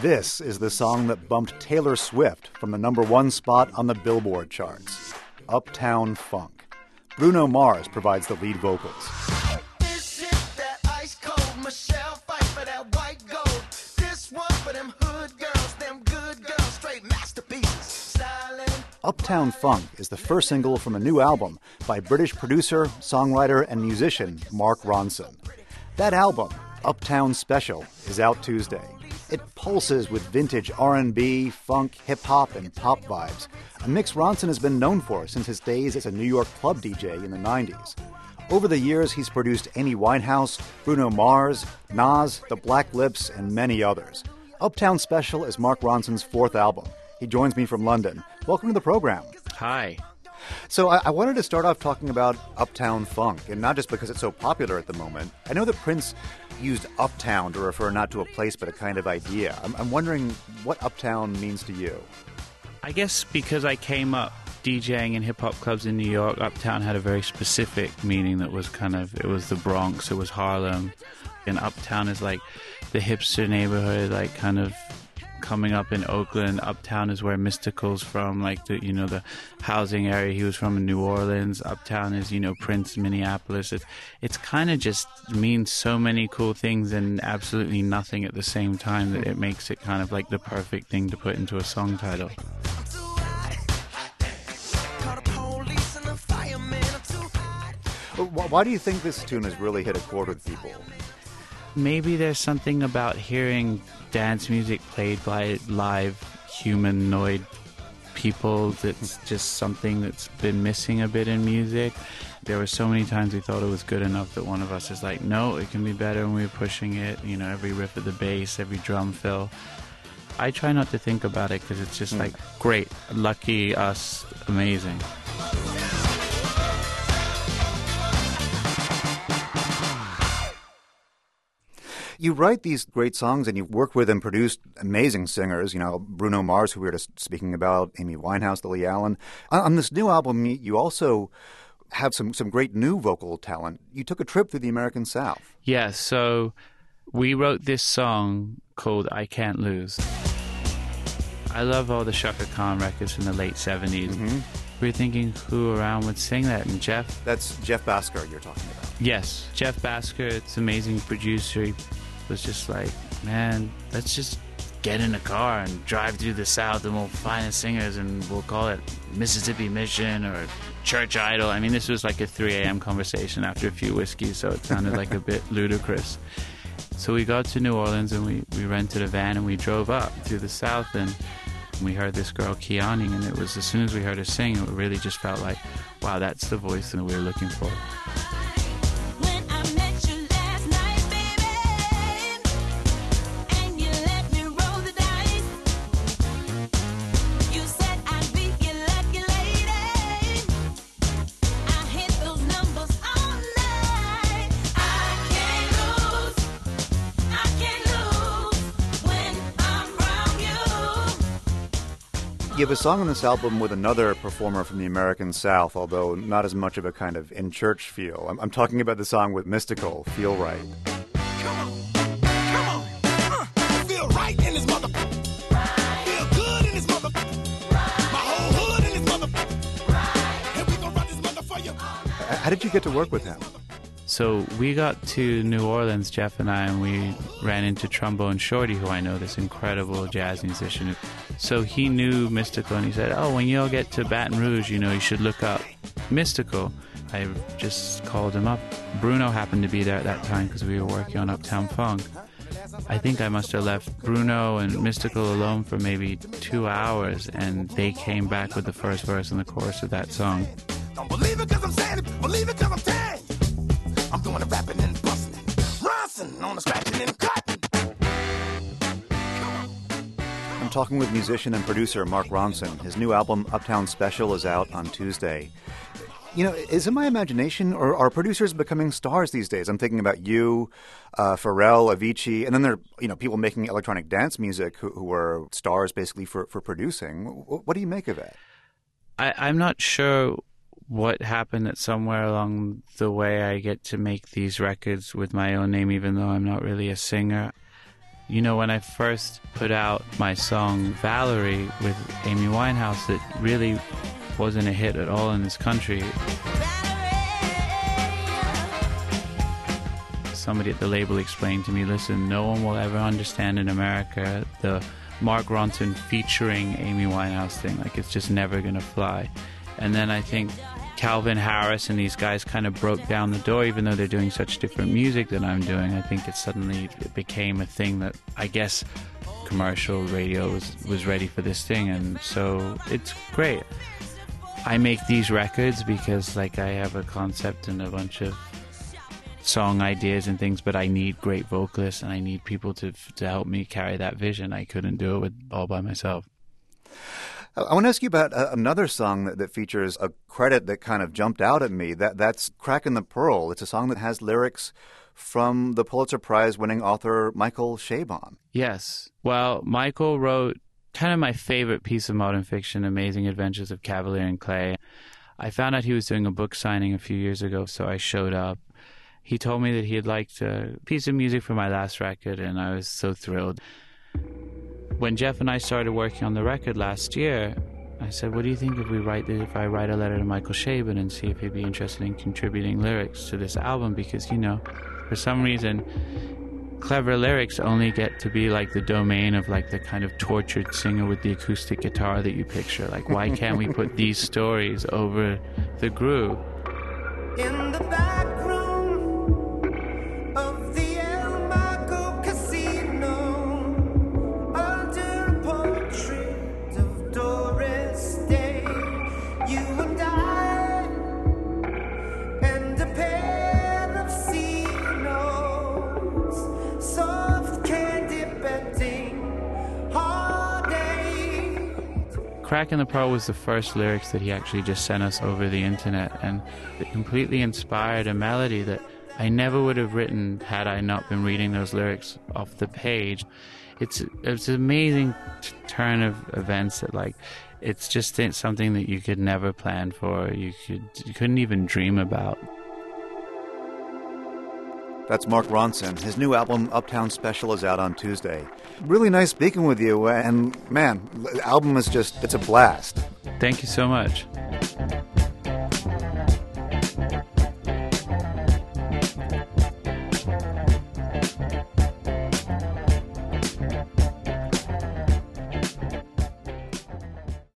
This is the song that bumped Taylor Swift from the #1 spot on the Billboard charts, Uptown Funk. Bruno Mars provides the lead vocals. This is that ice cold Michelle fight for that white gold. This one for them hood girls, them good girls, straight masterpieces. Styling. Uptown Funk is the first single from a new album by British producer, songwriter, and musician Mark Ronson. That album, Uptown Special, is out Tuesday. It pulses with vintage R&B, funk, hip-hop, and pop vibes, a mix Ronson has been known for since his days as a New York club DJ in the 90s. Over the years, he's produced Amy Winehouse, Bruno Mars, Nas, The Black Lips, and many others. Uptown Special is Mark Ronson's 4th album. He joins me from London. Welcome to the program. Hi. So I wanted to start off talking about Uptown Funk, and not just because it's so popular at the moment. I know that Prince used uptown to refer not to a place but a kind of idea. I'm wondering what uptown means to you. I guess because I came up DJing in hip-hop clubs in New York, uptown had a very specific meaning that was it was the Bronx, it was Harlem. And uptown is like the hipster neighborhood, like kind of coming up in Oakland. Uptown is where Mystical's from, like the housing area he was from in New Orleans. Uptown is, Prince, Minneapolis. It's kind of just means so many cool things and absolutely nothing at the same time that it makes it kind of like the perfect thing to put into a song title. Why do you think this tune has really hit a chord with people? Maybe there's something about hearing dance music played by live humanoid people that's just something that's been missing a bit in music. There were so many times we thought it was good enough that one of us is like, no, it can be better, and we were pushing it, every riff of the bass, every drum fill. I try not to think about it because it's just like, great, lucky us, amazing. You write these great songs and you work with and produce amazing singers, Bruno Mars, who we were just speaking about, Amy Winehouse, Lily Allen. On this new album, you also have some great new vocal talent. You took a trip through the American South. Yeah, so we wrote this song called I Can't Lose. I love all the Chaka Khan records from the late 70s. Mm-hmm. We were thinking who around would sing that, and Jeff... That's Jeff Bhasker you're talking about. Yes, Jeff Bhasker, it's an amazing producer. He was just like, man, let's just get in a car and drive through the South and we'll find the singers and we'll call it Mississippi Mission or Church Idol. I mean, this was like a 3 a.m. conversation after a few whiskeys, so it sounded like a bit ludicrous. So we got to New Orleans and we rented a van and we drove up through the South, and we heard this girl Kiani, and it was as soon as we heard her sing, it really just felt like, wow, that's the voice that we were looking for. You have a song on this album with another performer from the American South, although not as much of a kind of in-church feel. I'm talking about the song with Mystical, Feel Right. Come on, feel right in this mother. Feel good in this mother. My whole hood in this mother. And we gonna run this mother for you. How did you get to work with him? So we got to New Orleans, Jeff and I, and we ran into Trombone Shorty, who I know, this incredible jazz musician. So he knew Mystical, and he said, oh, when you all get to Baton Rouge, you should look up Mystical. I just called him up. Bruno happened to be there at that time because we were working on Uptown Funk. I think I must have left Bruno and Mystical alone for maybe 2 hours, and they came back with the first verse and the chorus of that song. Don't believe it because I'm saying it, believe it because I'm telling you. I'm doing the rapping and busting. Ronson on the scratching and cutting. I'm talking with musician and producer Mark Ronson. His new album, Uptown Special, is out on Tuesday. Is it my imagination, or are producers becoming stars these days? I'm thinking about you, Pharrell, Avicii, and then there are people making electronic dance music who are stars basically for producing. What do you make of it? I'm not sure what happened, that somewhere along the way I get to make these records with my own name, even though I'm not really a singer. when I first put out my song Valerie with Amy Winehouse, it really wasn't a hit at all in this country. Somebody at the label explained to me, listen, no one will ever understand in America the Mark Ronson featuring Amy Winehouse thing. Like, it's just never going to fly. And then I think Calvin Harris and these guys kind of broke down the door, even though they're doing such different music than I'm doing. I think it became a thing that I guess commercial radio was ready for this thing. And so it's great. I make these records because like I have a concept and a bunch of song ideas and things, but I need great vocalists and I need people to help me carry that vision. I couldn't do it all by myself. I want to ask you about another song that features a credit that kind of jumped out at me. That's Crackin' the Pearl. It's a song that has lyrics from the Pulitzer Prize-winning author Michael Chabon. Yes. Well, Michael wrote kind of my favorite piece of modern fiction, Amazing Adventures of Cavalier and Clay. I found out he was doing a book signing a few years ago, so I showed up. He told me that he had liked a piece of music for my last record, and I was so thrilled. When Jeff and I started working on the record last year, I said, what do you think if I write a letter to Michael Chabon and see if he'd be interested in contributing lyrics to this album? Because, for some reason, clever lyrics only get to be like the domain of like the kind of tortured singer with the acoustic guitar that you picture. Like, why can't we put these stories over the groove? In the back room of the El Marco Casino, under a portrait of Doris Day, you and I, and a pair of C notes, soft candy betting, heartache. Crackin' the Pearl was the first lyrics that he actually just sent us over the internet, and it completely inspired a melody that I never would have written had I not been reading those lyrics off the page. It's an amazing turn of events that, like, it's just something that you could never plan for, you couldn't even dream about. That's Mark Ronson. His new album, Uptown Special, is out on Tuesday. Really nice speaking with you, and man, the album is it's a blast. Thank you so much.